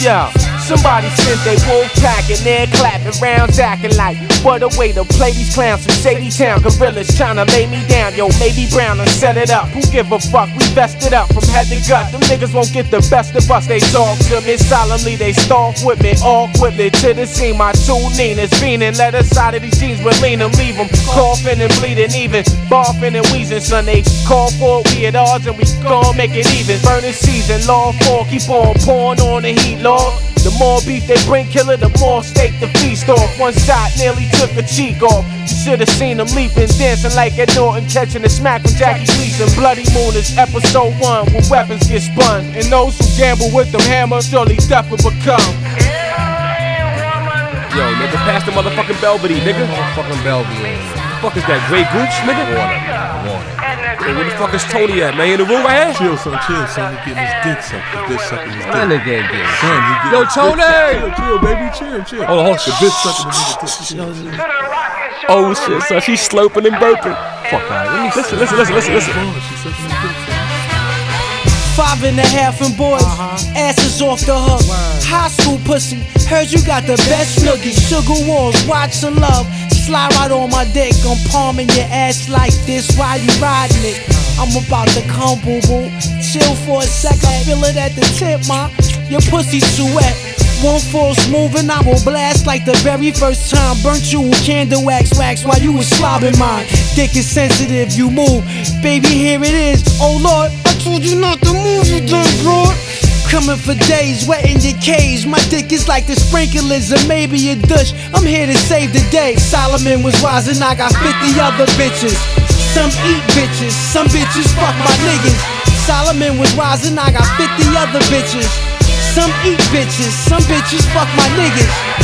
Yo, somebody sent they wolf pack and they're clapping rounds acting like what a way to play these clowns from Shady Town. Gorillas tryna lay me down, yo, maybe Brown and set it up. Who give a fuck? We vested up from head to gut. Them niggas won't get the best of us. They talk to me solemnly, they stalk with me, all with me to the scene. My two Nina's fiending, let us out of these jeans, we'll lean them, leave them coughing and bleeding, even barfing and wheezing. Son, they call for it, we at odds and we gon' make it even. Burning season, law 4, keep on pouring on the heat, Lord. The more beef they bring, killer, the more steak the feast off. One shot nearly took a cheek off. You should've seen them leaping, dancing like Ed Norton, catching a smack from Jackie Gleason. Bloody Moon is episode 1, where weapons get spun. And those who gamble with them hammers, surely death will become. Yo, nigga, pass the motherfucking Belvedere, nigga. Motherfucking Belvedere. What the fuck is that, Grey Gooch, nigga? Water. Hey, where the fuck is Tony at, man? In the room right here? Chill, son. He getting his dick sucked. The bitch sucking his dick. That nigga ain't getting Son, he getting Yo, his Tony! dick. Chill, baby. Chill. Hold on. The bitch sucking the nigga dick. Oh shit, son, she's sloping and burping. Fuck, alright, let me listen. She's sucking his dick. 5.5 and boys, asses off the hook. High school pussy, heard you got the best noogie. Sugar walls, watch the love. Slide right on my dick, I'm palming your ass like this while you riding it. I'm about to come, boo boo. Chill for a sec, I feel it at the tip, ma. Your pussy too wet. One false move and I will blast like the very first time. Burnt you with candle wax while you was slobbing mine. Dick is sensitive, you move. Baby, here it is. Oh Lord, I told you not to move, you dumb broad. Coming for days, wetting your cage. My dick is like the sprinklers or maybe a douche. I'm here to save the day. Solomon was rising, I got 50 other bitches. Some eat bitches, some bitches fuck my niggas. Solomon was rising, I got 50 other bitches. Some eat bitches, some bitches fuck my niggas.